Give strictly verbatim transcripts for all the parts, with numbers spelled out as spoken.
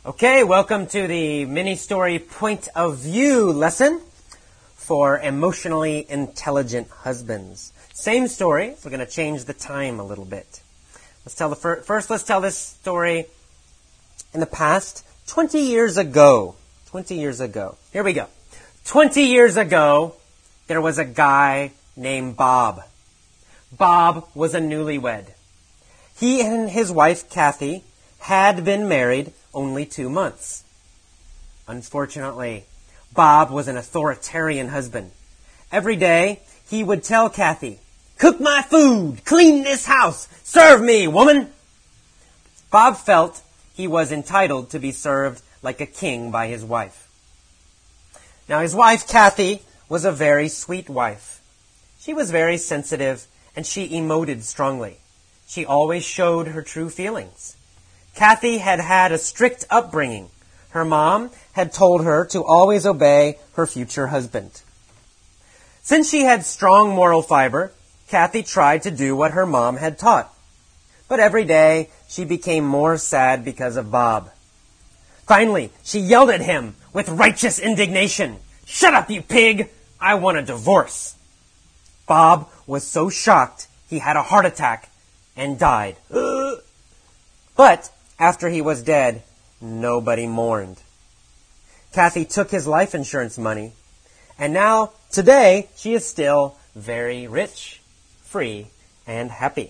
Okay, welcome to the mini-story point of view lesson for emotionally intelligent husbands. Same story, we're going to change the time a little bit. Let's tell the fir- first, let's tell this story in the past, twenty years ago. twenty years ago. Here we go. twenty years ago, there was a guy named Bob. Bob was a newlywed. He and his wife, Kathy, had been married only two months. Unfortunately, Bob was an authoritarian husband. Every day, he would tell Kathy, "Cook my food, clean this house, serve me, woman." Bob felt he was entitled to be served like a king by his wife. Now, his wife, Kathy, was a very sweet wife. She was very sensitive, and she emoted strongly. She always showed her true feelings. Kathy had had a strict upbringing. Her mom had told her to always obey her future husband. Since she had strong moral fiber, Kathy tried to do what her mom had taught. But every day, she became more sad because of Bob. Finally, she yelled at him with righteous indignation. "Shut up, you pig! I want a divorce." Bob was so shocked, he had a heart attack and died. Ugh. But after he was dead, nobody mourned. Kathy took his life insurance money, and now, today, she is still very rich, free, and happy.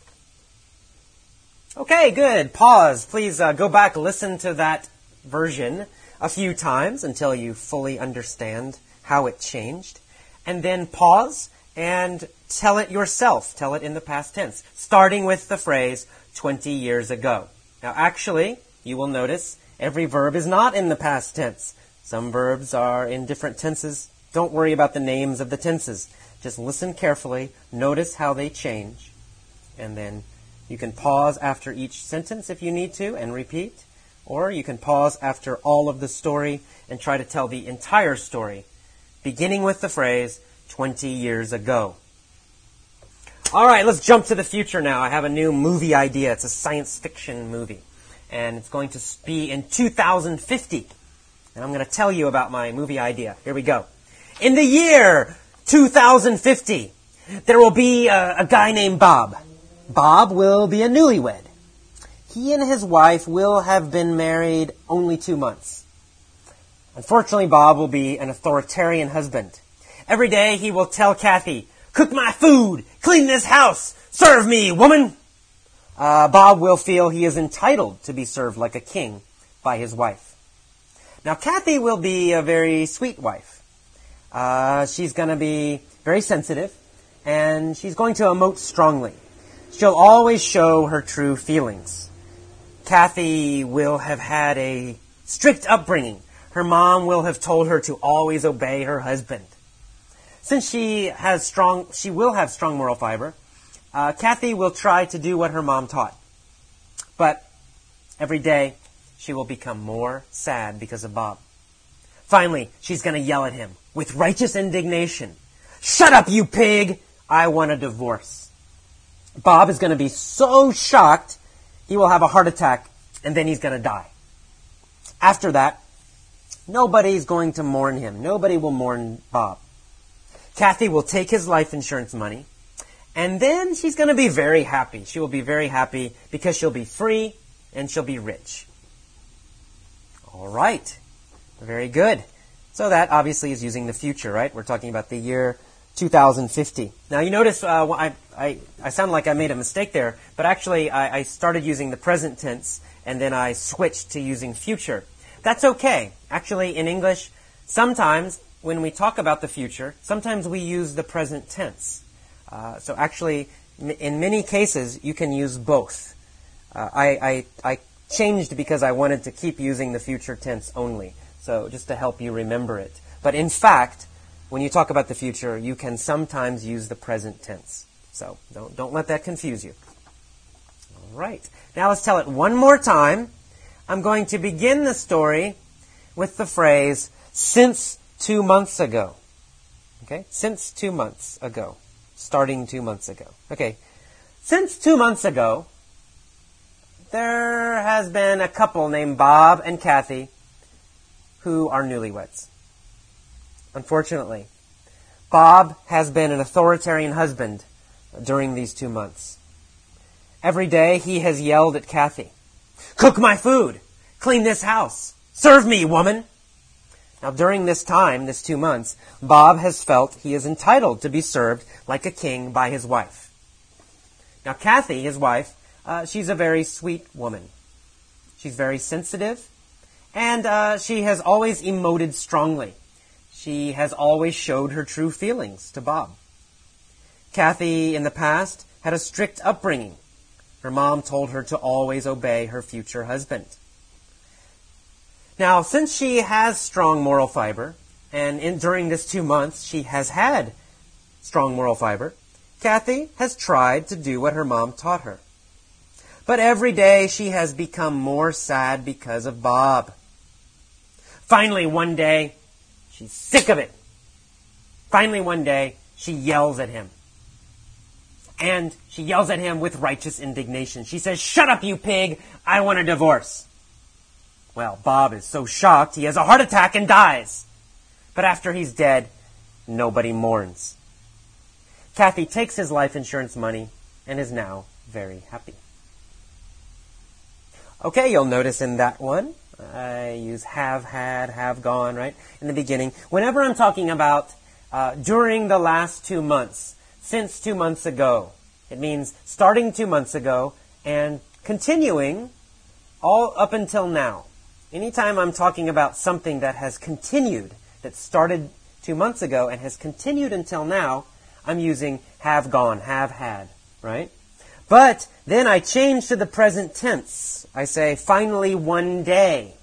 Okay, good. Pause. Please uh, go back, listen to that version a few times until you fully understand how it changed. And then pause and tell it yourself. Tell it in the past tense, starting with the phrase, twenty years ago. Now, actually, you will notice every verb is not in the past tense. Some verbs are in different tenses. Don't worry about the names of the tenses. Just listen carefully, notice how they change, and then you can pause after each sentence if you need to and repeat, or you can pause after all of the story and try to tell the entire story, beginning with the phrase, twenty years ago. All right, let's jump to the future now. I have a new movie idea. It's a science fiction movie, and it's going to be in two thousand fifty. And I'm going to tell you about my movie idea. Here we go. In the year two thousand fifty, there will be a, a guy named Bob. Bob will be a newlywed. He and his wife will have been married only two months. Unfortunately, Bob will be an authoritarian husband. Every day he will tell Kathy, "Cook my food, clean this house, serve me, woman." Uh, Bob will feel he is entitled to be served like a king by his wife. Now, Kathy will be a very sweet wife. Uh, she's going to be very sensitive, and she's going to emote strongly. She'll always show her true feelings. Kathy will have had a strict upbringing. Her mom will have told her to always obey her husband. Since she has strong, she will have strong moral fiber, uh, Kathy will try to do what her mom taught. But every day, she will become more sad because of Bob. Finally, she's going to yell at him with righteous indignation. "Shut up, you pig! I want a divorce." Bob is going to be so shocked, he will have a heart attack, and then he's going to die. After that, nobody's going to mourn him. Nobody will mourn Bob. Kathy will take his life insurance money, and then she's going to be very happy. She will be very happy because she'll be free and she'll be rich. All right. Very good. So that obviously is using the future, right? We're talking about the year two thousand fifty. Now, you notice uh, I, I, I sound like I made a mistake there, but actually I, I started using the present tense, and then I switched to using future. That's okay. Actually, in English, sometimes when we talk about the future, sometimes we use the present tense. Uh, so actually, m- in many cases, you can use both. Uh, I, I, I changed because I wanted to keep using the future tense only. So just to help you remember it. But in fact, when you talk about the future, you can sometimes use the present tense. So don't, don't let that confuse you. All right. Now let's tell it one more time. I'm going to begin the story with the phrase, "since two months ago." Okay? Since two months ago. Starting two months ago. Okay. Since two months ago, there has been a couple named Bob and Kathy who are newlyweds. Unfortunately, Bob has been an authoritarian husband during these two months. Every day he has yelled at Kathy, "Cook my food! Clean this house! Serve me, woman!" Now, during this time, this two months, Bob has felt he is entitled to be served like a king by his wife. Now, Kathy, his wife, uh, she's a very sweet woman. She's very sensitive, and uh, she has always emoted strongly. She has always showed her true feelings to Bob. Kathy, in the past, had a strict upbringing. Her mom told her to always obey her future husband. Now, since she has strong moral fiber, and in, during this two months she has had strong moral fiber, Kathy has tried to do what her mom taught her. But every day she has become more sad because of Bob. Finally, one day, she's sick of it. Finally, one day, she yells at him. And she yells at him with righteous indignation. She says, "Shut up, you pig! I want a divorce." Well, Bob is so shocked, he has a heart attack and dies. But after he's dead, nobody mourns. Kathy takes his life insurance money and is now very happy. Okay, you'll notice in that one, I use have had, have gone, right? In the beginning. Whenever I'm talking about uh, during the last two months, since two months ago, it means starting two months ago and continuing all up until now. Anytime I'm talking about something that has continued, that started two months ago and has continued until now, I'm using have gone, have had, right? But then I change to the present tense. I say, finally one day.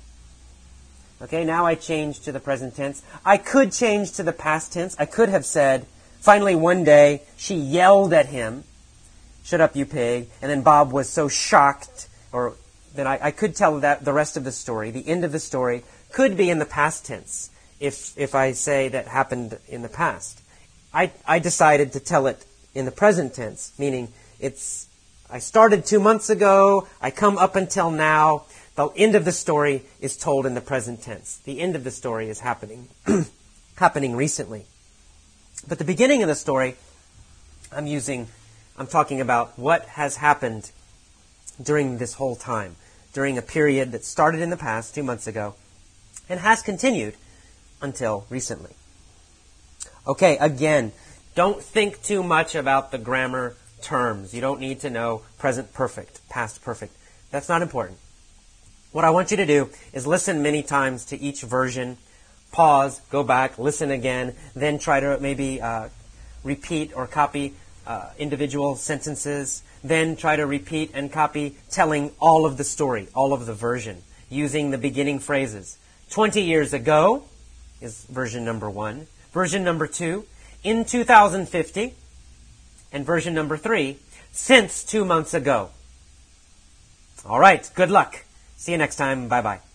Okay, now I change to the present tense. I could change to the past tense. I could have said, finally one day, she yelled at him, "Shut up, you pig." And then Bob was so shocked, or then I, I could tell that the rest of the story, the end of the story, could be in the past tense, if if I say that happened in the past. I, I decided to tell it in the present tense, meaning it's I started two months ago, I come up until now. The end of the story is told in the present tense. The end of the story is happening, happening recently. But the beginning of the story, I'm using, I'm talking about what has happened during this whole time, during a period that started in the past, two months ago, and has continued until recently. Okay, again, don't think too much about the grammar terms. You don't need to know present perfect, past perfect. That's not important. What I want you to do is listen many times to each version, pause, go back, listen again, then try to maybe uh, repeat or copy uh, individual sentences, then try to repeat and copy telling all of the story, all of the version, using the beginning phrases. Twenty years ago is version number one. Version number two, in two thousand fifty. And version number three, since two months ago. All right, good luck. See you next time. Bye-bye.